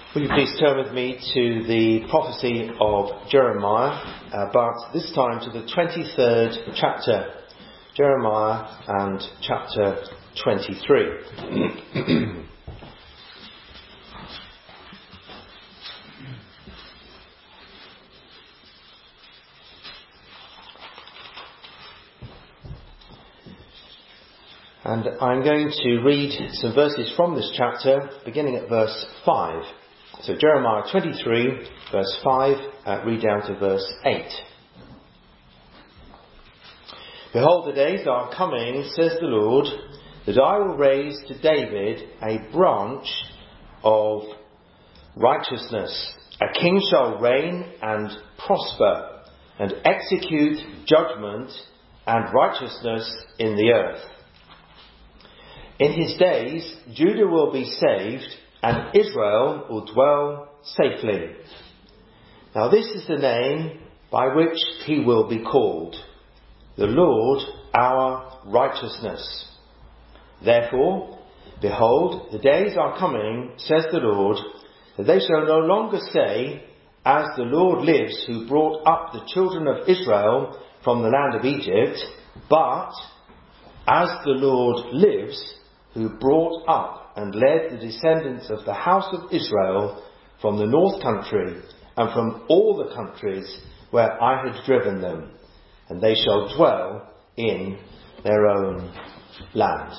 Will you please turn with me to the prophecy of Jeremiah, but this time to the 23rd chapter, Jeremiah and chapter 23. And I'm going to read some verses from this chapter, beginning at verse 5. So Jeremiah 23, verse 5, read down to verse 8. Behold, the days are coming, says the Lord, that I will raise to David a branch of righteousness. A king shall reign and prosper, and execute judgment and righteousness in the earth. In his days, Judah will be saved, and Israel will dwell safely. Now this is the name by which he will be called, the Lord our righteousness. Therefore, behold, the days are coming, says the Lord, that they shall no longer say, as the Lord lives, who brought up the children of Israel from the land of Egypt, but as the Lord lives, who brought up and led the descendants of the house of Israel from the north country and from all the countries where I had driven them, and they shall dwell in their own land.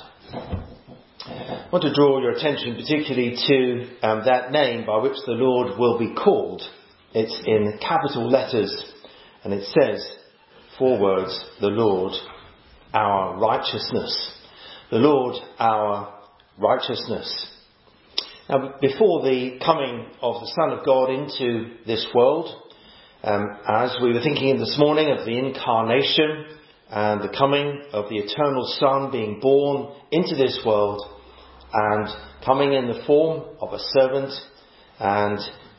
I want to draw your attention particularly to that name by which the Lord will be called. It's in capital letters, and it says, 4 words, the Lord our righteousness. The Lord our righteousness. Now, before the coming of the Son of God into this world, as we were thinking this morning of the incarnation and the coming of the eternal Son being born into this world and coming in the form of a servant and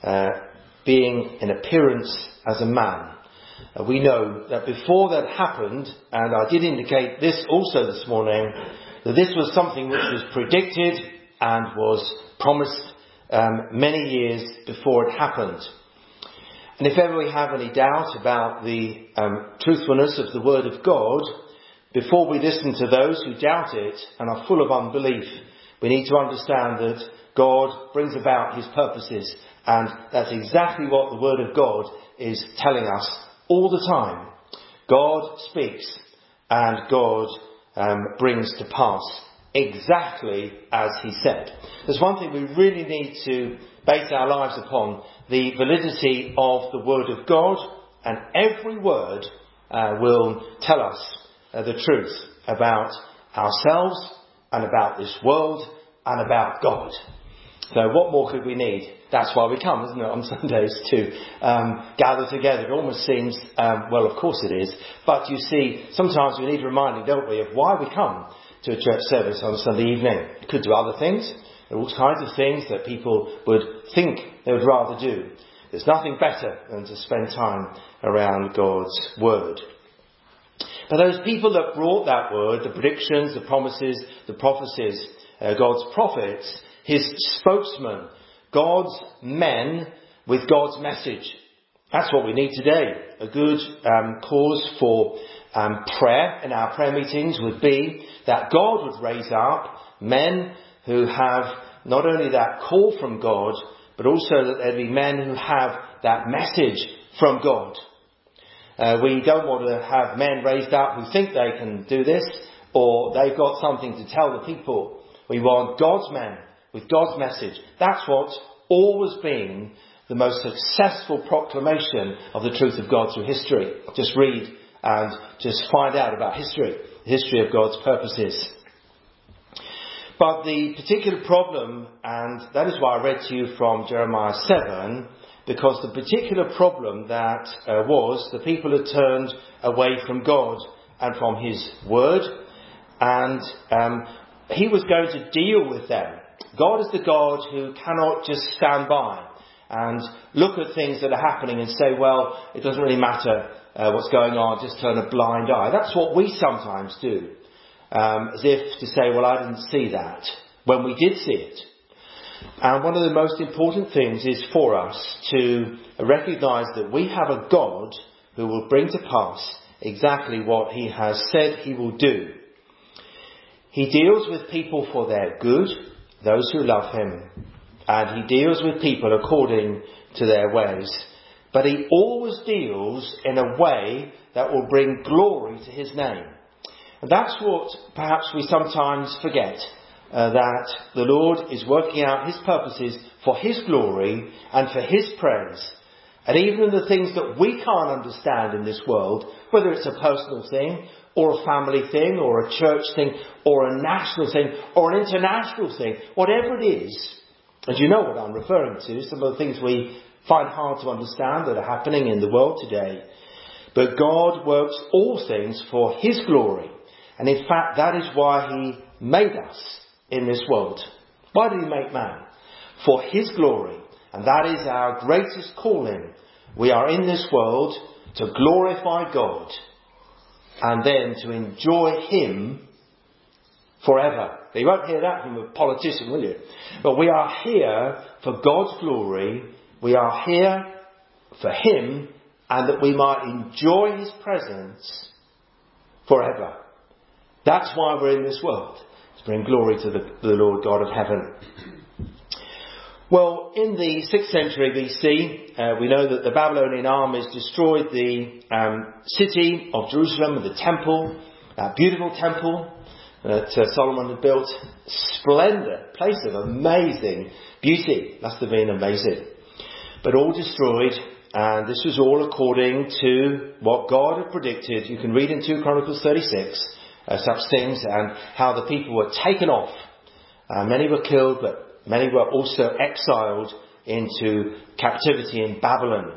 being in appearance as a man, we know that before that happened, and I did indicate this also this morning, that this was something which was predicted and was promised many years before it happened. And if ever we have any doubt about the truthfulness of the Word of God, before we listen to those who doubt it and are full of unbelief, we need to understand that God brings about His purposes, and that's exactly what the Word of God is telling us all the time. God speaks and God brings to pass exactly as He said. There's one thing we really need to base our lives upon: the validity of the Word of God, and every word will tell us the truth about ourselves and about this world and about God. So what more could we need? That's why we come, isn't it, on Sundays, to gather together. It almost seems, well, of course it is, but you see, sometimes we need reminding, don't we, of why we come to a church service on Sunday evening. We could do other things. There are all kinds of things that people would think they would rather do. There's nothing better than to spend time around God's Word. But those people that brought that Word, the predictions, the promises, the prophecies, God's prophets, His spokesmen, God's men with God's message. That's what we need today. A good cause for prayer in our prayer meetings would be that God would raise up men who have not only that call from God, but also that there be men who have that message from God. We don't want to have men raised up who think they can do this, or they've got something to tell the people. We want God's men with God's message. That's what's always been the most successful proclamation of the truth of God through history. Just read and just find out about history, the history of God's purposes. But the particular problem, and that is why I read to you from Jeremiah 7, because the particular problem that was the people had turned away from God and from His Word, and He was going to deal with them. God is the God who cannot just stand by and look at things that are happening and say, well, it doesn't really matter what's going on, just turn a blind eye. That's what we sometimes do. As if to say, well, I didn't see that, when we did see it. And one of the most important things is for us to recognise that we have a God who will bring to pass exactly what he has said he will do. He deals with people for their good, those who love him, and he deals with people according to their ways. But he always deals in a way that will bring glory to his name. And that's what perhaps we sometimes forget, that the Lord is working out his purposes for his glory and for his praise. And even the things that we can't understand in this world, whether it's a personal thing, or a family thing, or a church thing, or a national thing, or an international thing, whatever it is, and you know what I'm referring to, some of the things we find hard to understand that are happening in the world today. But God works all things for his glory. And in fact, that is why he made us in this world. Why did he make man? For his glory. And that is our greatest calling. We are in this world to glorify God and then to enjoy him forever. You won't hear that from a politician, will you? But we are here for God's glory. We are here for him, and that we might enjoy his presence forever. That's why we're in this world, to bring glory to the Lord God of heaven. Well, in the 6th century BC, we know that the Babylonian armies destroyed the city of Jerusalem, the temple, that beautiful temple that Solomon had built. Splendid place of amazing beauty. Must have been amazing. But all destroyed, and this was all according to what God had predicted. You can read in 2 Chronicles 36 such things, and how the people were taken off. Many were killed, but many were also exiled into captivity in Babylon.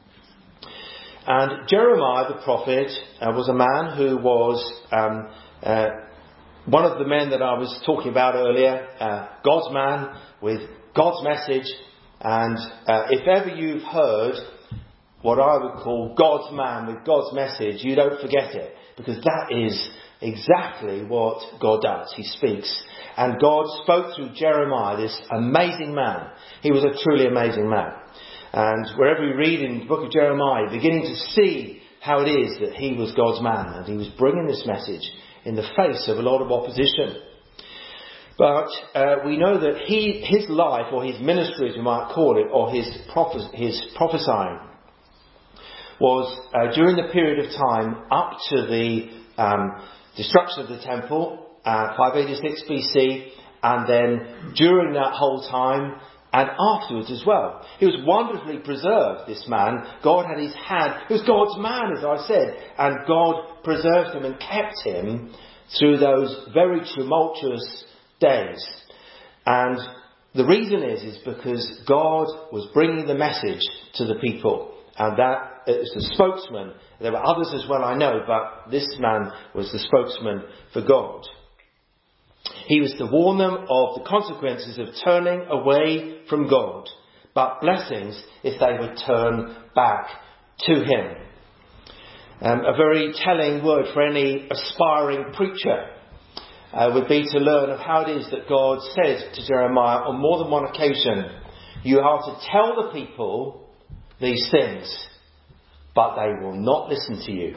And Jeremiah the prophet was a man who was one of the men that I was talking about earlier, God's man with God's message. And if ever you've heard what I would call God's man with God's message, you don't forget it, because that is exactly what God does. He speaks. And God spoke through Jeremiah, this amazing man. He was a truly amazing man. And wherever we read in the book of Jeremiah, beginning to see how it is that he was God's man, and he was bringing this message in the face of a lot of opposition. But we know that his life, or his ministry as we might call it, or his prophesying, was during the period of time up to the destruction of the temple, 586 BC, and then during that whole time and afterwards as well. He was wonderfully preserved, this man. God had his hand. He was God's man, as I said, and God preserved him and kept him through those very tumultuous days. And the reason is because God was bringing the message to the people, and that is the spokesman. There were others as well, I know, but this man was the spokesman for God. He was to warn them of the consequences of turning away from God, but blessings if they would turn back to him. A very telling word for any aspiring preacher would be to learn of how it is that God said to Jeremiah on more than one occasion, you are to tell the people these things, but they will not listen to you.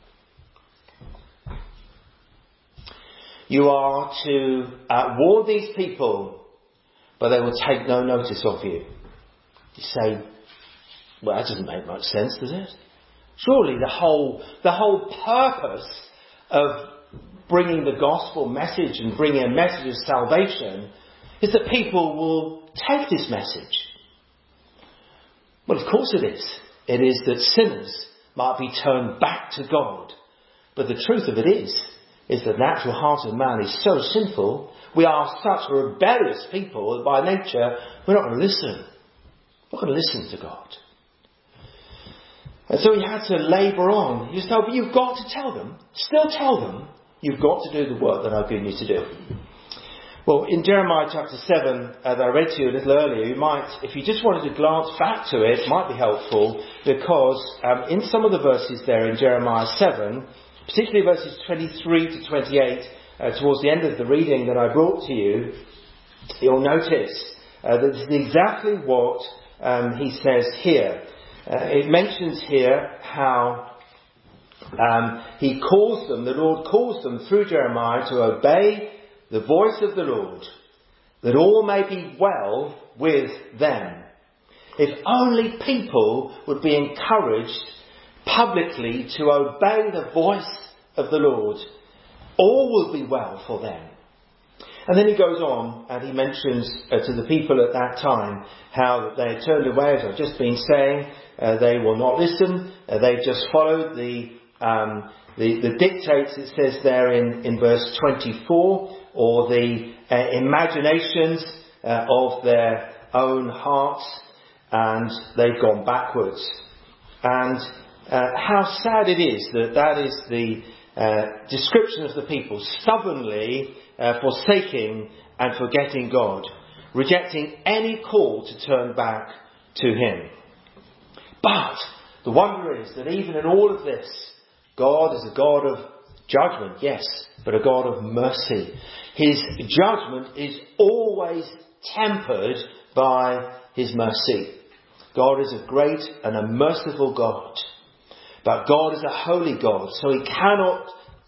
You are to warn these people, but they will take no notice of you. You say, well, that doesn't make much sense, does it? Surely the whole purpose of bringing the gospel message and bringing a message of salvation is that people will take this message. Well, of course it is. It is that sinners might be turned back to God. But the truth of it is the natural heart of man is so sinful. We are such a rebellious people that by nature we're not going to listen. We're not going to listen to God. And so he had to labour on. He said, no, but you've got to tell them. Still tell them. You've got to do the work that I've given you to do. Well, in Jeremiah chapter 7, that I read to you a little earlier, you might, if you just wanted to glance back to it, might be helpful, because in some of the verses there in Jeremiah 7, particularly verses 23 to 28, towards the end of the reading that I brought to you, you'll notice That's exactly what he says here. It mentions here how he calls them, the Lord calls them through Jeremiah to obey the voice of the Lord, that all may be well with them. If only people would be encouraged publicly to obey the voice of the Lord, all will be well for them. And then he goes on and he mentions to the people at that time how they had turned away, as I've just been saying. They will not listen. They just followed the dictates, it says there in verse 24, or the imaginations of their own hearts, and they've gone backwards. And how sad it is that is the description of the people, stubbornly forsaking and forgetting God, rejecting any call to turn back to Him. But the wonder is that even in all of this, God is a God of judgment, yes, but a God of mercy. His judgment is always tempered by His mercy. God is a great and a merciful God. But God is a holy God, so He cannot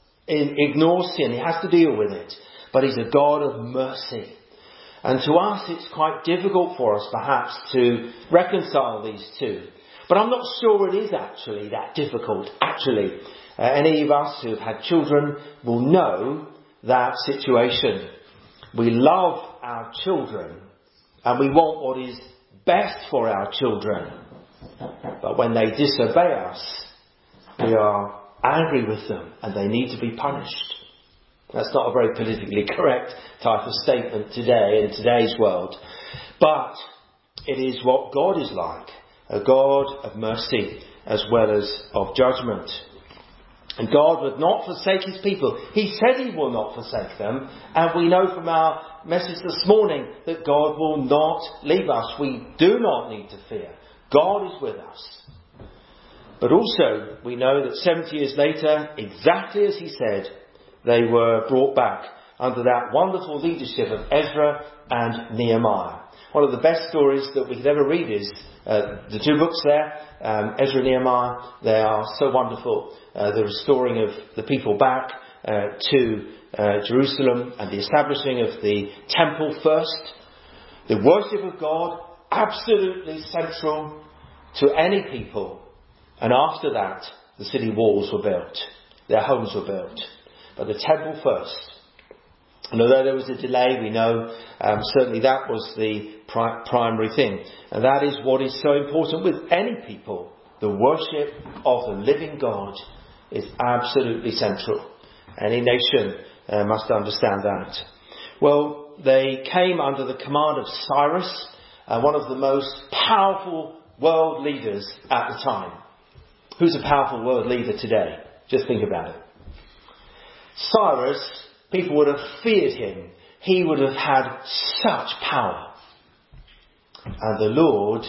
ignore sin. He has to deal with it. But He's a God of mercy. And to us it's quite difficult for us perhaps to reconcile these two. But I'm not sure it is actually that difficult. Actually, any of us who have had children will know that situation. We love our children and we want what is best for our children. But when they disobey us, we are angry with them and they need to be punished. That's not a very politically correct type of statement today in today's world. But it is what God is like. A God of mercy as well as of judgment. And God would not forsake His people. He said He will not forsake them. And we know from our message this morning that God will not leave us. We do not need to fear. God is with us. But also we know that 70 years later, exactly as He said, they were brought back under that wonderful leadership of Ezra and Nehemiah. One of the best stories that we could ever read is the two books there, Ezra and Nehemiah. They are so wonderful. The restoring of the people back to Jerusalem and the establishing of the temple first. The worship of God, absolutely central to any people. And after that, the city walls were built. Their homes were built. But the temple first. And although there was a delay, we know certainly that was the primary thing. And that is what is so important with any people. The worship of the living God is absolutely central. Any nation must understand that. Well, they came under the command of Cyrus, one of the most powerful world leaders at the time. Who's a powerful world leader today? Just think about it. Cyrus, people would have feared him. He would have had such power. And the Lord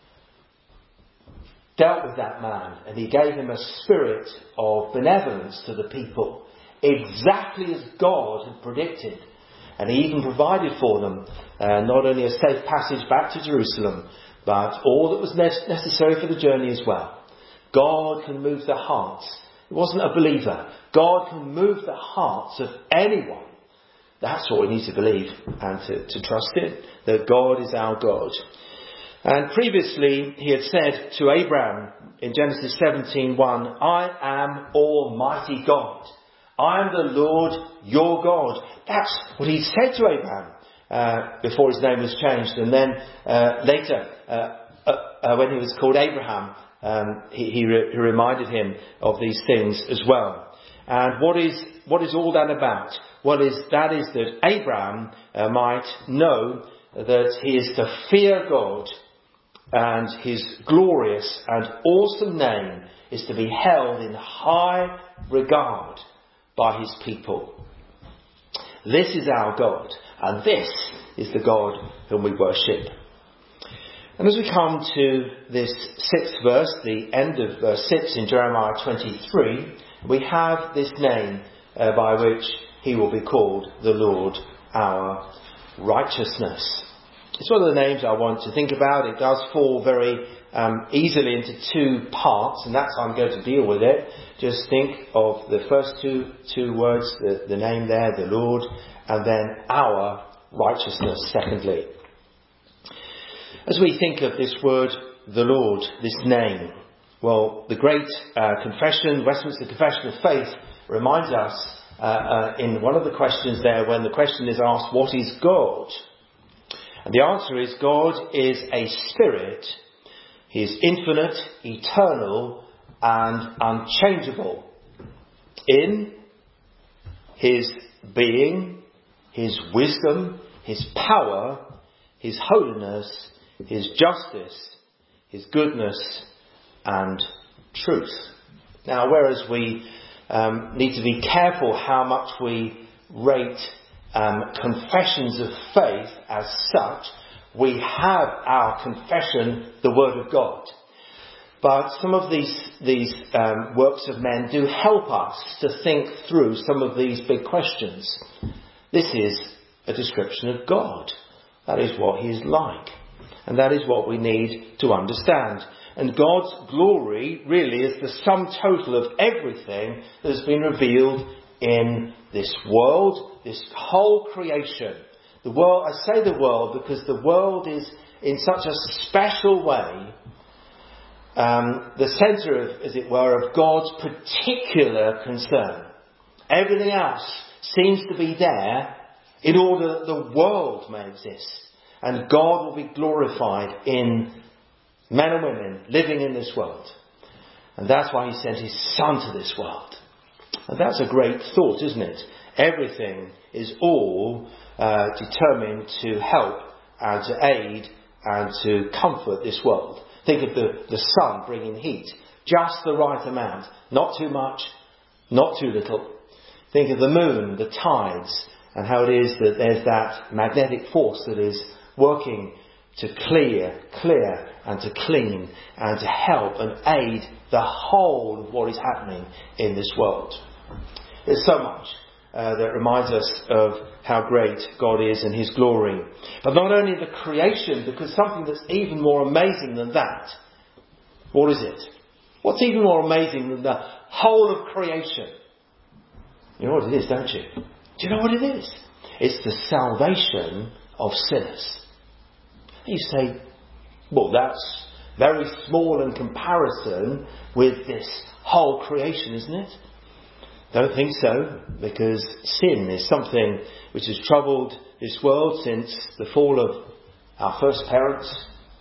dealt with that man and He gave him a spirit of benevolence to the people, exactly as God had predicted. And He even provided for them not only a safe passage back to Jerusalem, but all that was necessary for the journey as well. God can move the hearts. It wasn't a believer. God can move the hearts of anyone. That's what we need to believe and to trust in. That God is our God. And previously He had said to Abraham in Genesis 17:1, I am Almighty God. I am the Lord your God. That's what He said to Abraham before his name was changed. And then later, when he was called Abraham, he reminded him of these things as well. And what is all that about? Well, that is that Abraham might know that he is to fear God, and His glorious and awesome name is to be held in high regard by His people. This is our God, and this is the God whom we worship. And as we come to this 6th verse, the end of verse 6 in Jeremiah 23, we have this name by which He will be called the Lord our righteousness. It's one of the names I want to think about. It does fall very easily into two parts, and that's how I'm going to deal with it. Just think of the first two words, the name there, the Lord, and then our righteousness, secondly. As we think of this word, the Lord, this name, well, the great confession, Westminster Confession of Faith, reminds us in one of the questions there, when the question is asked, what is God? And the answer is, God is a spirit. He is infinite, eternal, and unchangeable in his being, his wisdom, his power, his holiness, his justice, his goodness, and truth. Now, whereas we need to be careful how much we rate confessions of faith as such, we have our confession, the Word of God. But some of these works of men do help us to think through some of these big questions. This is a description of God. That is what He is like. And that is what we need to understand. And God's glory really is the sum total of everything that has been revealed in this world, this whole creation. The world, I say the world because the world is in such a special way the centre of, as it were, of God's particular concern. Everything else seems to be there in order that the world may exist. And God will be glorified in men and women living in this world. And that's why He sent His Son to this world. And that's a great thought, isn't it? Everything is all determined to help and to aid and to comfort this world. Think of the sun bringing heat. Just the right amount. Not too much, not too little. Think of the moon, the tides, and how it is that there's that magnetic force that is working to clear and to clean and to help and aid the whole of what is happening in this world. There's so much that reminds us of how great God is and His glory. But not only the creation, because something that's even more amazing than that. What is it? What's even more amazing than the whole of creation? You know what it is, don't you? Do you know what it is? It's the salvation of sinners. You say, well, that's very small in comparison with this whole creation, isn't it? Don't think so, because sin is something which has troubled this world since the fall of our first parents.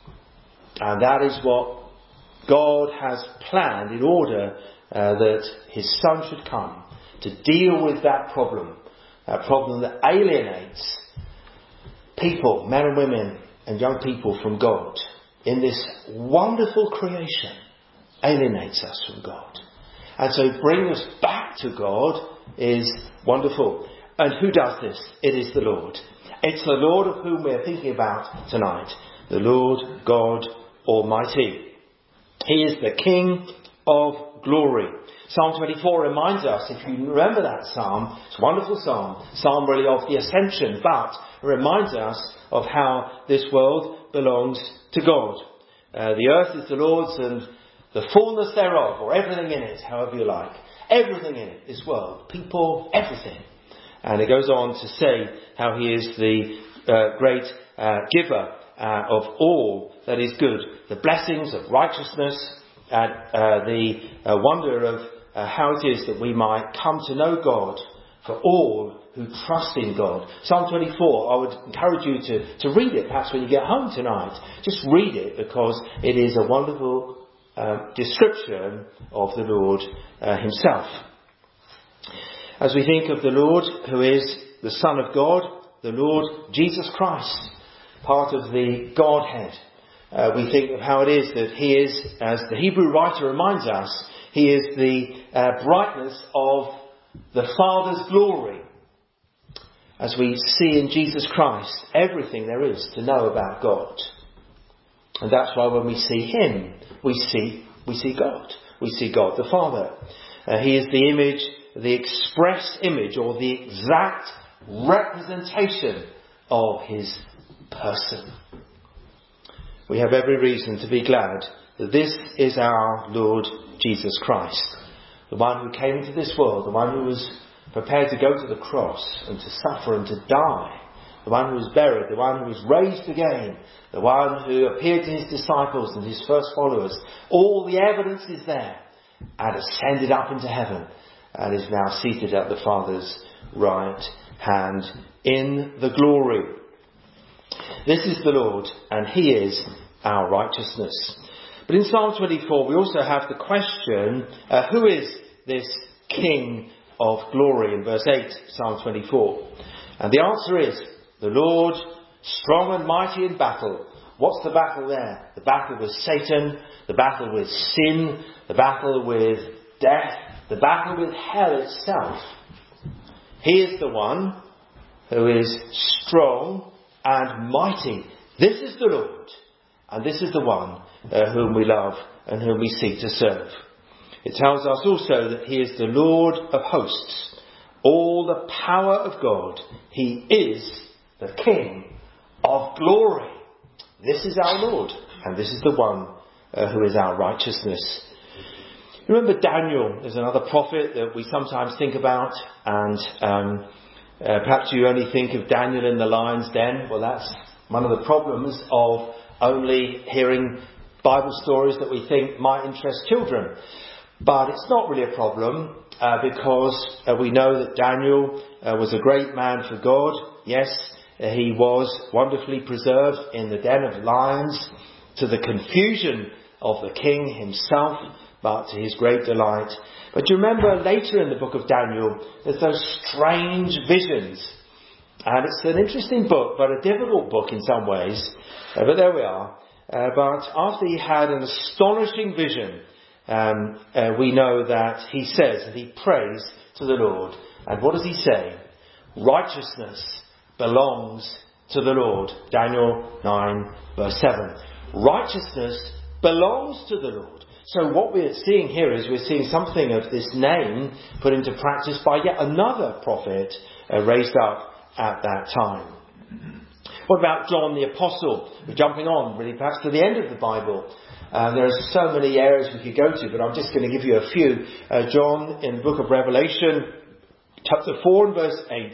And that is what God has planned in order that His Son should come to deal with that problem that alienates people, men and women and young people from God. In this wonderful creation, alienates us from God. And so bringing us back to God is wonderful. And who does this? It is the Lord. It's the Lord of whom we are thinking about tonight. The Lord God Almighty. He is the King of glory. Psalm 24 reminds us, if you remember that psalm, it's a wonderful psalm really of the ascension, but it reminds us of how this world belongs to God. The earth is the Lord's and the fullness thereof, or everything in it, however you like. Everything in it, this world, people, everything. And it goes on to say how He is the great giver of all that is good. The blessings of righteousness and the wonder of how it is that we might come to know God for all who trust in God. Psalm 24, I would encourage you to read it perhaps when you get home tonight. Just read it because it is a wonderful description of the Lord Himself. As we think of the Lord who is the Son of God, the Lord Jesus Christ, part of the Godhead, we think of how it is that He is, as the Hebrew writer reminds us, He is the brightness of the Father's glory. As we see in Jesus Christ everything there is to know about God. And that's why when we see Him, we see God. We see God the Father. He is the image, the express image, or the exact representation of His person. We have every reason to be glad that this is our Lord Jesus Christ, the one who came into this world, the one who was prepared to go to the cross and to suffer and to die, the one who was buried, the one who was raised again, the one who appeared to his disciples and his first followers. All the evidence is there, and ascended up into heaven and is now seated at the Father's right hand in the glory. This is the Lord, and he is our righteousness. But in Psalm 24 we also have the question, who is this King of glory? In verse 8, Psalm 24. And the answer is, the Lord, strong and mighty in battle. What's the battle there? The battle with Satan, the battle with sin, the battle with death, the battle with hell itself. He is the one who is strong and mighty. This is the Lord, and this is the one whom we love and whom we seek to serve. It tells us also that he is the Lord of hosts, all the power of God. He is the King of glory. This is our Lord, and this is the one who is our righteousness. Remember Daniel is another prophet that we sometimes think about, and perhaps you only think of Daniel in the lion's den. Well, that's one of the problems of only hearing Bible stories that we think might interest children. But it's not really a problem because we know that Daniel was a great man for God. Yes, he was wonderfully preserved in the den of lions, to the confusion of the king himself, but to his great delight. But you remember later in the book of Daniel, there's those strange visions. And it's an interesting book, but a difficult book in some ways. But there we are. But after he had an astonishing vision, we know that he says and he prays to the Lord. And what does he say? Righteousness belongs to the Lord. Daniel 9 verse 7. Righteousness belongs to the Lord. So what we're seeing here is we're seeing something of this name put into practice by yet another prophet raised up at that time. What about John the Apostle? We're jumping on really perhaps to the end of the Bible. There are so many areas we could go to, but I'm just going to give you a few. John in the book of Revelation, chapter 4 and verse 8.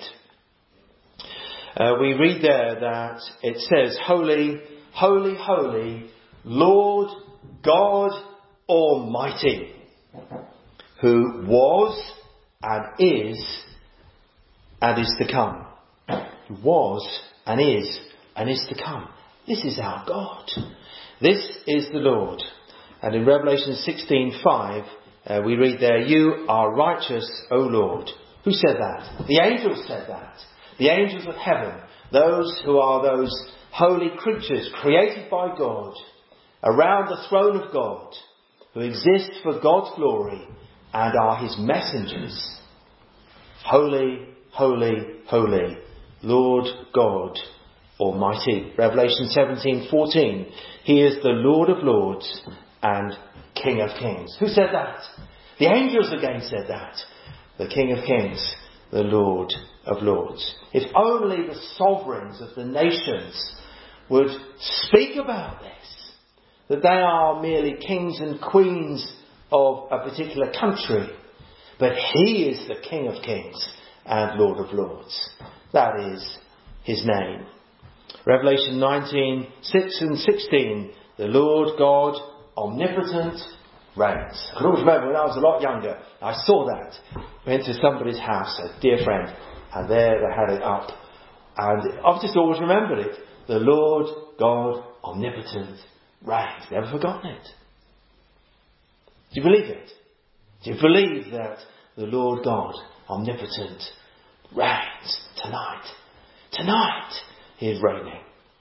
We read there that it says, Holy, holy, holy, Lord God Almighty, who was and is to come. Who was and is to come. This is our God. This is the Lord. And in Revelation 16:5, we read there, You are righteous, O Lord. Who said that? The angels said that. The angels of heaven. Those who are those holy creatures created by God, around the throne of God, who exist for God's glory and are his messengers. Holy, holy, holy, Lord God Almighty. Revelation 17:14. He is the Lord of lords and King of kings. Who said that? The angels again said that. The King of kings, the Lord of lords. If only the sovereigns of the nations would speak about this, that they are merely kings and queens of a particular country, but he is the King of kings and Lord of lords. That is his name. Revelation 19:6 and 16. The Lord God omnipotent reigns. I can always remember when I was a lot younger, I saw that. Went to somebody's house, a dear friend, and there they had it up. And I've just always remembered it. The Lord God omnipotent reigns. Never forgotten it. Do you believe it? Do you believe that the Lord God omnipotent reigns tonight? Tonight he is reigning.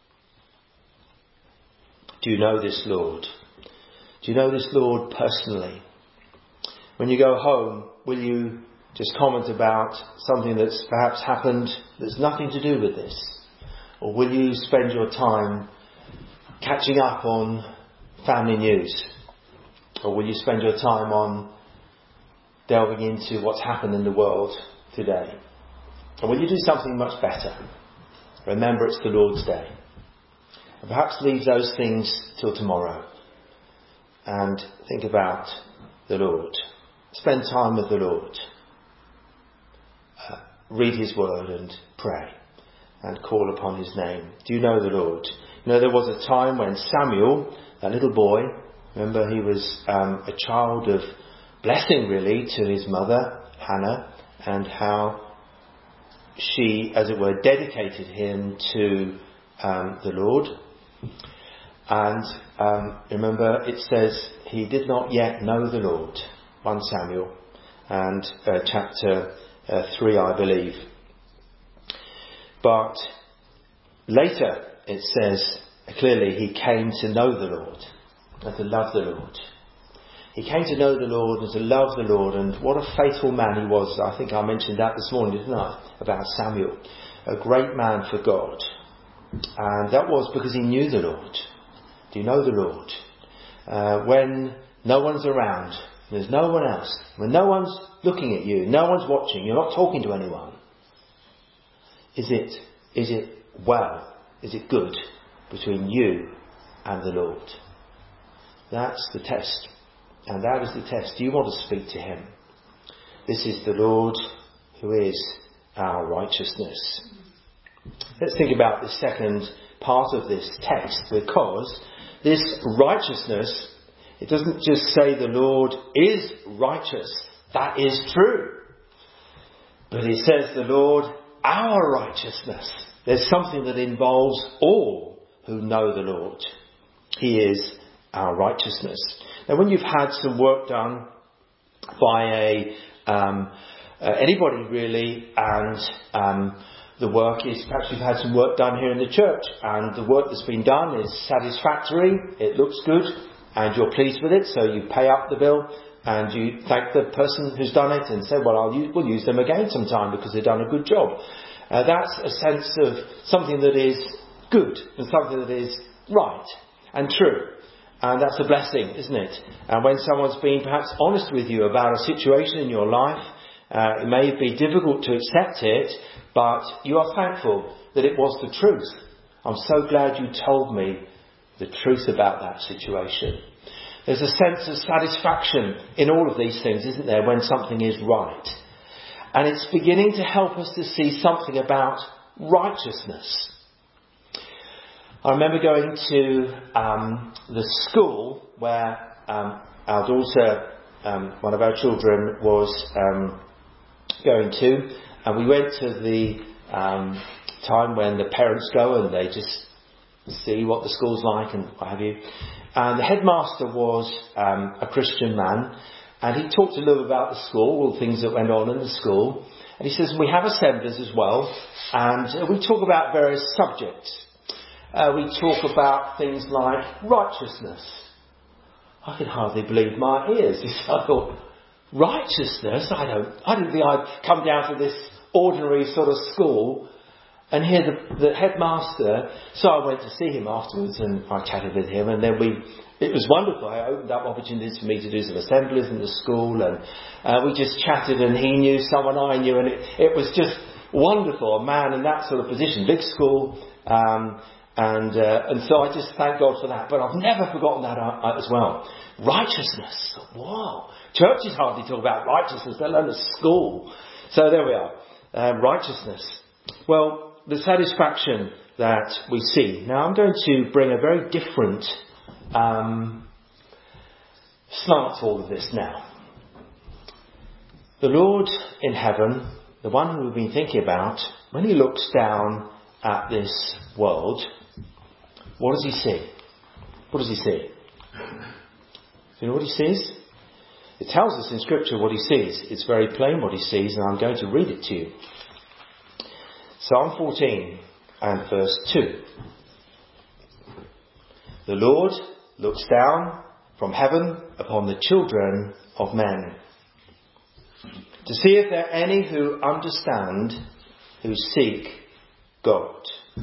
Do you know this Lord? Do you know this Lord personally? When you go home, will you just comment about something that's perhaps happened that's nothing to do with this? Or will you spend your time catching up on family news? Or will you spend your time on delving into what's happened in the world today? Or will you do something much better? Remember, it's the Lord's day. And perhaps leave those things till tomorrow and think about the Lord. Spend time with the Lord. Read his word and pray and call upon his name. Do you know the Lord? You know, there was a time when Samuel, that little boy, remember he was a child of blessing really to his mother, Hannah, and how she, as it were, dedicated him to the Lord. And remember, it says he did not yet know the Lord. 1 Samuel and chapter 3, I believe. But later it says clearly he came to know the Lord and to love the Lord. He came to know the Lord and to love the Lord, and what a faithful man he was. I think I mentioned that this morning, didn't I? About Samuel. A great man for God. And that was because he knew the Lord. Do you know the Lord? When no one's around, there's no one else, when no one's looking at you, no one's watching, you're not talking to anyone, is it well? Is it good between you and the Lord? That's the test. And that is the test. Do you want to speak to him? This is the Lord who is our righteousness. Let's think about the second part of this text, because this righteousness, it doesn't just say the Lord is righteous. That is true. But it says the Lord, our righteousness. There's something that involves all who know the Lord. He is our righteousness. Now, when you've had some work done by anybody really, and the work is, perhaps you've had some work done here in the church, and the work that's been done is satisfactory, it looks good, and you're pleased with it, so you pay up the bill and you thank the person who's done it and say, well, we'll use them again sometime because they've done a good job. That's a sense of something that is good and something that is right and true. And that's a blessing, isn't it? And when someone's been perhaps honest with you about a situation in your life, it may be difficult to accept it, but you are thankful that it was the truth. I'm so glad you told me the truth about that situation. There's a sense of satisfaction in all of these things, isn't there, when something is right. And it's beginning to help us to see something about righteousness. I remember going to the school where our daughter, one of our children, was going to, and we went to the time when the parents go and they just see what the school's like and what have you. And the headmaster was a Christian man, and he talked a little about the school, all the things that went on in the school. And he says, we have assemblies as well, and we talk about various subjects. We talk about things like righteousness. I could hardly believe my ears. I thought, righteousness? I didn't think I'd come down to this ordinary sort of school and hear the headmaster. So I went to see him afterwards and I chatted with him, and then it was wonderful. I opened up opportunities for me to do some assemblies in the school, and we just chatted, and he knew someone I knew, and it was just wonderful. A man in that sort of position, big school, and so I just thank God for that. But I've never forgotten that as well. Righteousness. Wow. Churches hardly talk about righteousness, let alone a school. So there we are. Righteousness. Well, the satisfaction that we see. Now I'm going to bring a very different slant to all of this now. The Lord in heaven, the one who we've been thinking about, when he looks down at this world, what does he see? What does he see? Do you know what he sees? It tells us in Scripture what he sees. It's very plain what he sees, and I'm going to read it to you. Psalm 14 and verse 2. The Lord looks down from heaven upon the children of men, to see if there are any who understand, who seek God.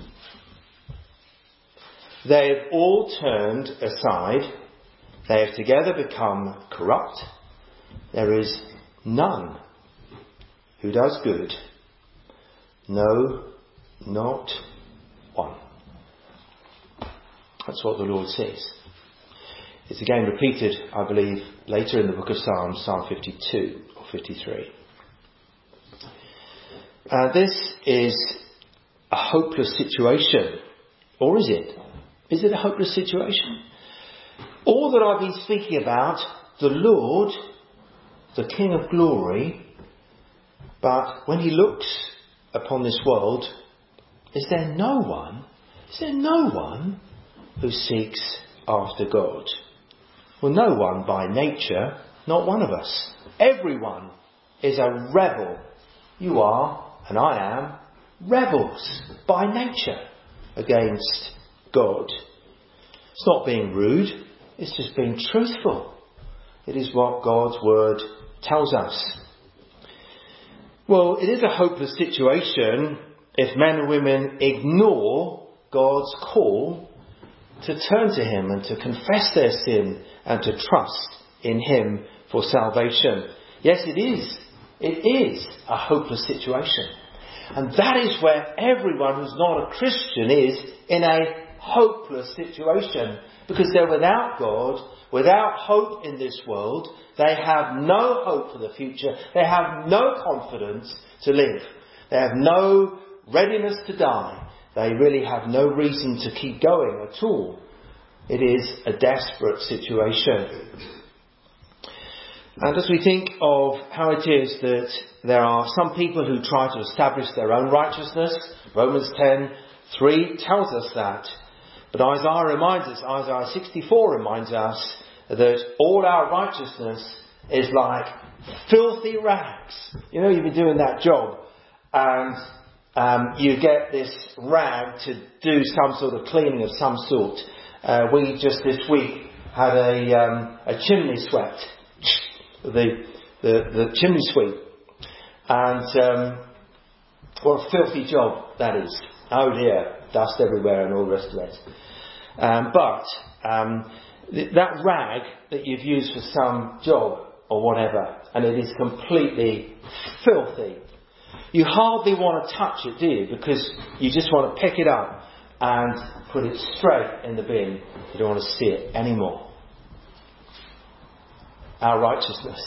They have all turned aside. They have together become corrupt. There is none who does good. No, not one. That's what the Lord says. It's again repeated, I believe, later in the book of Psalms, Psalm 52 or 53. This is a hopeless situation. Or is it? Is it a hopeless situation? All that I've been speaking about, the Lord, the King of glory, but when he looks upon this world, is there no one who seeks after God? Well, no one by nature, not one of us. Everyone is a rebel. You are, and I am, rebels by nature against God. It's not being rude, it's just being truthful. It is what God's word tells us. Well, it is a hopeless situation if men and women ignore God's call to turn to him and to confess their sin and to trust in him for salvation. Yes, it is. It is a hopeless situation. And that is where everyone who's not a Christian is, in a hopeless situation. Because they're without God, without hope in this world. They have no hope for the future. They have no confidence to live. They have no readiness to die. They really have no reason to keep going at all. It is a desperate situation. And as we think of how it is that there are some people who try to establish their own righteousness, Romans 10:3 tells us that. But Isaiah 64 reminds us that all our righteousness is like filthy rags. You know, you've been doing that job and you get this rag to do some sort of cleaning of some sort. We just this week had a chimney swept. The chimney sweep. And what a filthy job that is. Oh dear, dust everywhere and all the rest of it. But that rag that you've used for some job or whatever, and it is completely filthy, you hardly want to touch it, do you? Because you just want to pick it up and put it straight in the bin. You don't want to see it anymore. Our righteousness.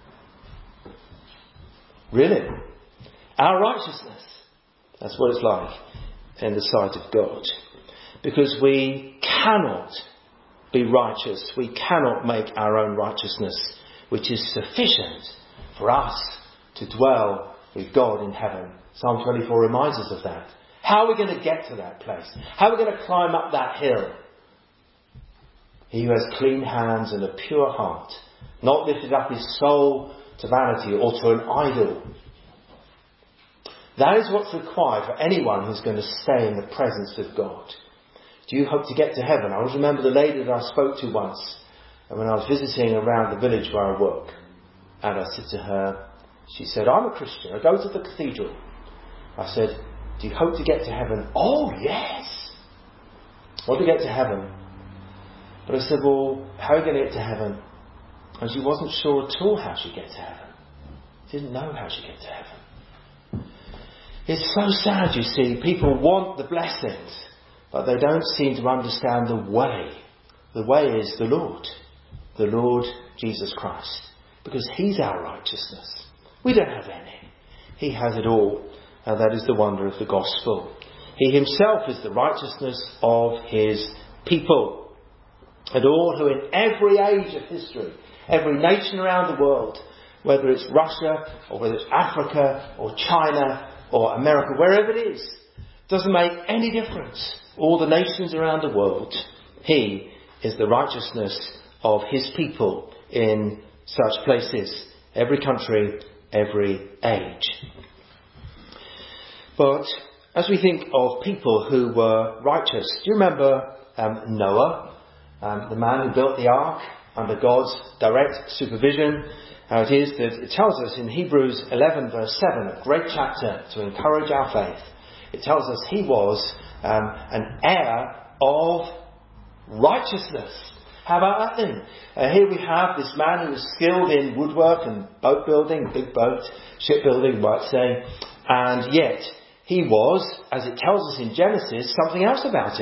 Really? Our righteousness. That's what it's like in the sight of God. Because we cannot be righteous. We cannot make our own righteousness, which is sufficient for us to dwell with God in heaven. Psalm 24 reminds us of that. How are we going to get to that place? How are we going to climb up that hill? He who has clean hands and a pure heart, not lifted up his soul to vanity or to an idol. That is what's required for anyone who's going to stay in the presence of God. Do you hope to get to heaven? I always remember the lady that I spoke to once when I was visiting around the village where I work. And I said to her, she said, I'm a Christian. I go to the cathedral. I said, do you hope to get to heaven? Oh, yes. I want to get to heaven. But I said, well, how are you going to get to heaven? And she wasn't sure at all how she'd get to heaven. Didn't know how she'd get to heaven. It's so sad, you see. People want the blessings, but they don't seem to understand the way. The way is the Lord Jesus Christ. Because he's our righteousness. We don't have any. He has it all. And that is the wonder of the gospel. He himself is the righteousness of his people. And all who in every age of history, every nation around the world, whether it's Russia or whether it's Africa or China or America, wherever it is, doesn't make any difference. All the nations around the world, he is the righteousness of his people in such places. Every country, every age. But as we think of people who were righteous, do you remember Noah, the man who built the ark under God's direct supervision? How it is that it tells us in Hebrews 11 verse 7, a great chapter to encourage our faith. It tells us he was an heir of righteousness. How about that then? Here we have this man who was skilled in woodwork and boat building, big boat, shipbuilding, you might say, and yet he was, as it tells us in Genesis, something else about him.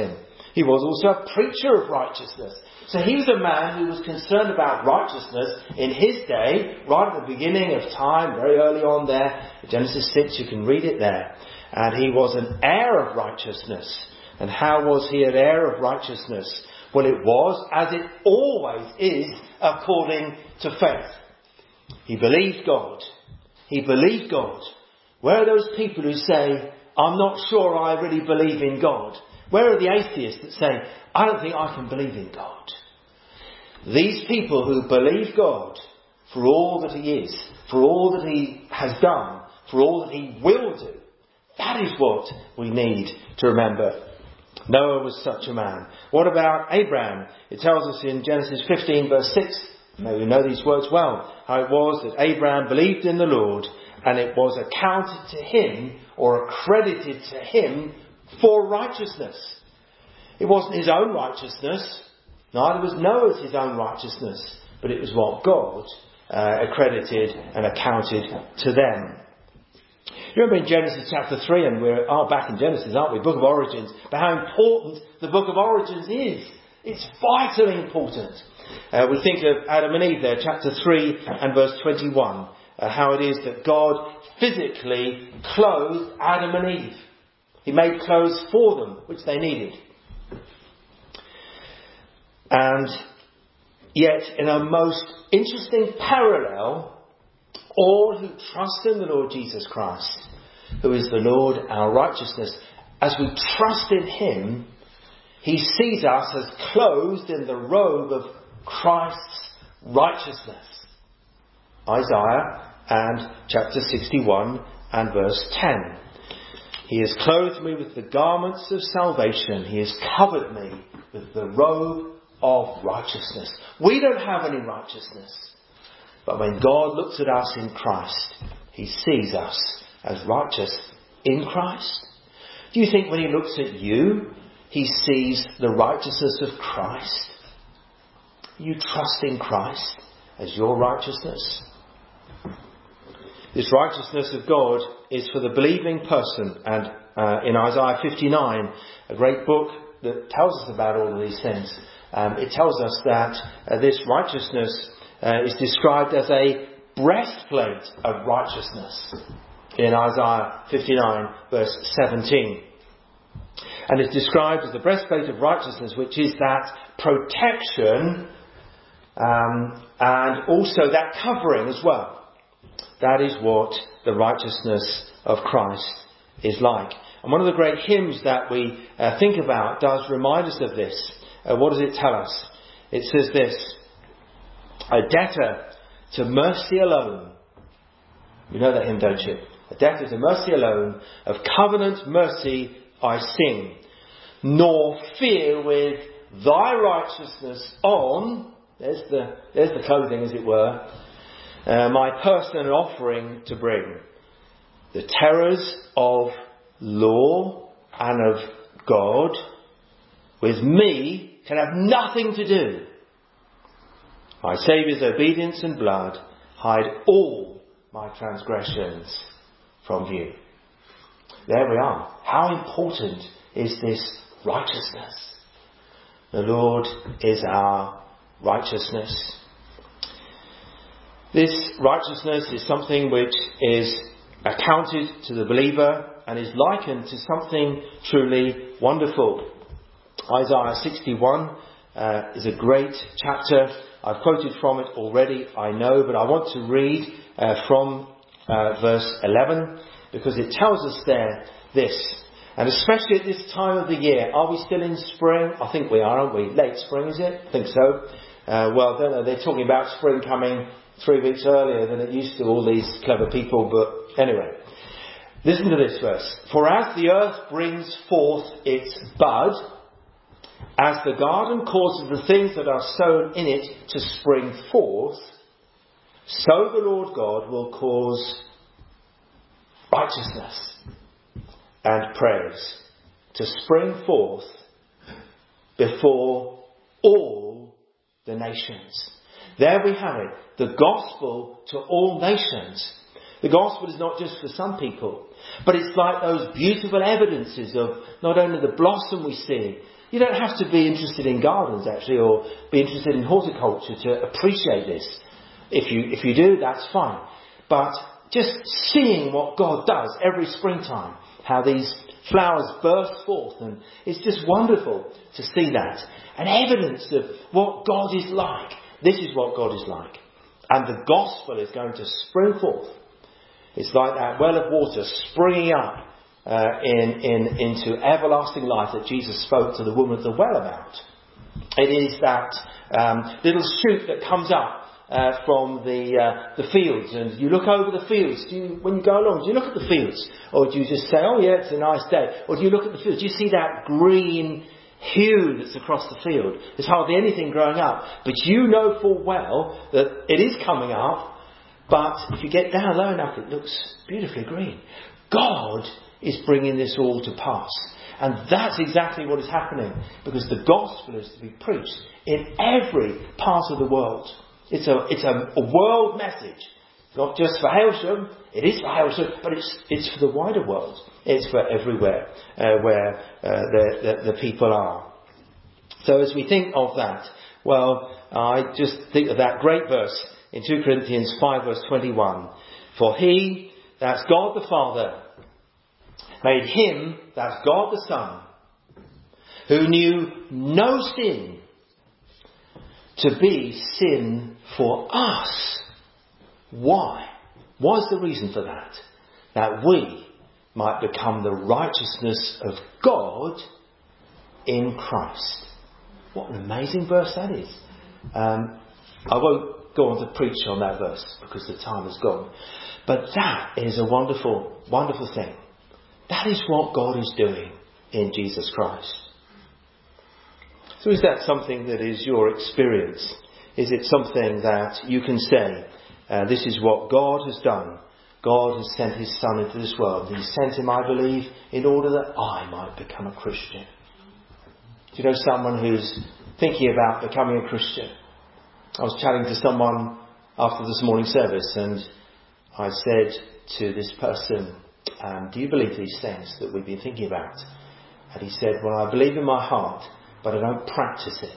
He was also a preacher of righteousness. So he was a man who was concerned about righteousness in his day, right at the beginning of time, very early on there. Genesis 6, you can read it there. And he was an heir of righteousness. And how was he an heir of righteousness? Well, it was, as it always is, according to faith. He believed God. He believed God. Where are those people who say, I'm not sure I really believe in God? Where are the atheists that say, I don't think I can believe in God? These people who believe God for all that he is, for all that he has done, for all that he will do, that is what we need to remember. Noah was such a man. What about Abraham? It tells us in Genesis 15 verse 6, maybe you know these words well, how it was that Abraham believed in the Lord and it was accounted to him or accredited to him for righteousness. It wasn't his own righteousness, neither was Noah's his own righteousness, but it was what God accredited and accounted to them. You remember in Genesis chapter 3, and we are back in Genesis, aren't we? Book of Origins, but how important the Book of Origins is. It's vitally important. We think of Adam and Eve there, chapter 3 and verse 21, how it is that God physically clothed Adam and Eve. He made clothes for them, which they needed. And yet, in a most interesting parallel, all who trust in the Lord Jesus Christ, who is the Lord our righteousness, as we trust in him, he sees us as clothed in the robe of Christ's righteousness. Isaiah and chapter 61 and verse 10. He has clothed me with the garments of salvation. He has covered me with the robe of righteousness. We don't have any righteousness. But when God looks at us in Christ, he sees us as righteous in Christ. Do you think when he looks at you, he sees the righteousness of Christ? You trust in Christ as your righteousness? This righteousness of God is for the believing person. And in Isaiah 59, a great book that tells us about all of these things, it tells us that this righteousness is described as a breastplate of righteousness in Isaiah 59 verse 17. And it's described as the breastplate of righteousness, which is that protection and also that covering as well. That is what the righteousness of Christ is like. And one of the great hymns that we think about does remind us of this. What does it tell us? It says this: a debtor to mercy alone. You know that hymn, don't you? A debtor to mercy alone, of covenant mercy I sing, nor fear with thy righteousness on, there's the clothing as it were, my person and offering to bring. The terrors of law and of God with me can have nothing to do. My Saviour's obedience and blood hide all my transgressions from view. There we are. How important is this righteousness? The Lord is our righteousness. This righteousness is something which is accounted to the believer and is likened to something truly wonderful. Isaiah 61 is a great chapter. I've quoted from it already, I know, but I want to read from verse 11, because it tells us there this. And especially at this time of the year, are we still in spring? I think we are, aren't we? Late spring, is it? I think so. Well, don't know. They're talking about spring coming 3 weeks earlier than it used to, all these clever people. But anyway, listen to this verse. For as the earth brings forth its bud, as the garden causes the things that are sown in it to spring forth, so the Lord God will cause righteousness and praise to spring forth before all the nations. There we have it. The gospel to all nations. The gospel is not just for some people, but it's like those beautiful evidences of not only the blossom we see, You don't have to be interested in gardens, actually, or be interested in horticulture to appreciate this. If you do, that's fine. But just seeing what God does every springtime, how these flowers burst forth, and it's just wonderful to see that. And evidence of what God is like. This is what God is like. And the gospel is going to spring forth. It's like that well of water springing up into everlasting life that Jesus spoke to the woman at the well about. It is that little shoot that comes up from the fields, and you look over the fields. When you go along, do you look at the fields, or do you just say, "Oh yeah, it's a nice day"? Or do you look at the fields? Do you see that green hue that's across the field? There's hardly anything growing up, but you know full well that it is coming up. But if you get down low enough, it looks beautifully green. God is bringing this all to pass. And that's exactly what is happening, because the gospel is to be preached in every part of the world. It's a world message. It's not just for Hailsham. It is for Hailsham, but it's for the wider world. It's for everywhere where the people are. So as we think of that, well, I just think of that great verse in 2 Corinthians 5 verse 21. For he, that's God the Father, made him, that's God the Son, who knew no sin, to be sin for us. Why? What's the reason for that? That we might become the righteousness of God in Christ. What an amazing verse that is. I won't go on to preach on that verse because the time has gone. But that is a wonderful, wonderful thing. That is what God is doing in Jesus Christ. So is that something that is your experience? Is it something that you can say, this is what God has done? God has sent his Son into this world. He sent him, I believe, in order that I might become a Christian. Do you know someone who's thinking about becoming a Christian? I was chatting to someone after this morning service, and I said to this person, do you believe these things that we've been thinking about? And he said, well, I believe in my heart, but I don't practice it.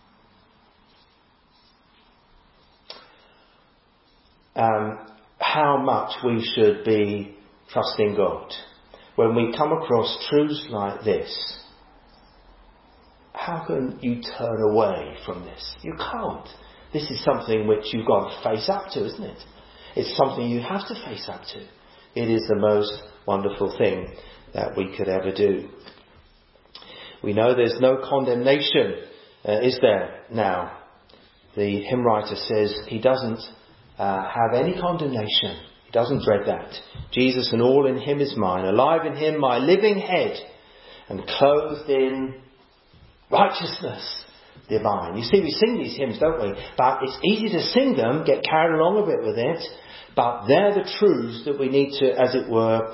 How much we should be trusting God. When we come across truths like this, how can you turn away from this? You can't. This is something which you've got to face up to, isn't it? It's something you have to face up to. It is the most wonderful thing that we could ever do. We know there's no condemnation, is there now? The hymn writer says he doesn't have any condemnation. He doesn't dread that. Jesus and all in him is mine, alive in him my living head, and clothed in righteousness divine. You see, we sing these hymns, don't we? But it's easy to sing them, get carried along a bit with it, but they're the truths that we need to, as it were,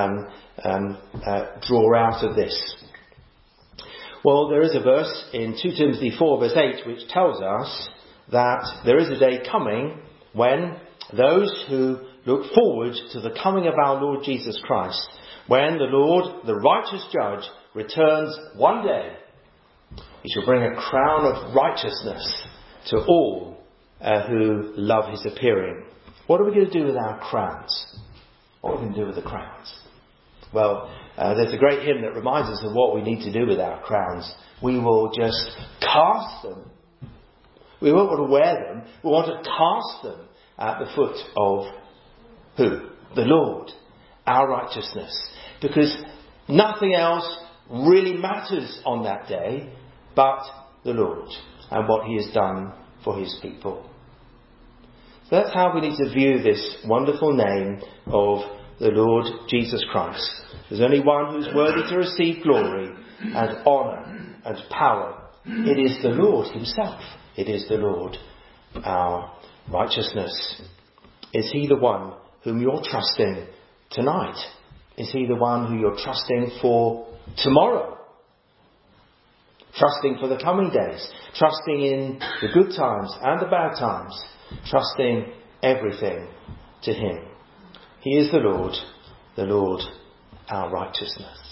draw out of this. Well, there is a verse in 2 Timothy 4 verse 8 which tells us that there is a day coming when those who look forward to the coming of our Lord Jesus Christ, when the Lord, the righteous judge, returns one day, he shall bring a crown of righteousness to all who love his appearing. What are we going to do with our crowns? What are we going to do with the crowns? Well, there's a great hymn that reminds us of what we need to do with our crowns. We will just cast them. We won't want to wear them. We want to cast them at the foot of who? The Lord, our righteousness. Because nothing else really matters on that day but the Lord and what he has done for his people. So that's how we need to view this wonderful name of the Lord Jesus Christ. There's only one who's worthy to receive glory and honour and power. It is the Lord himself. It is the Lord, our righteousness. Is he the one whom you're trusting tonight? Is he the one who you're trusting for tomorrow? Trusting for the coming days? Trusting in the good times and the bad times? Trusting everything to him. He is the Lord, our righteousness.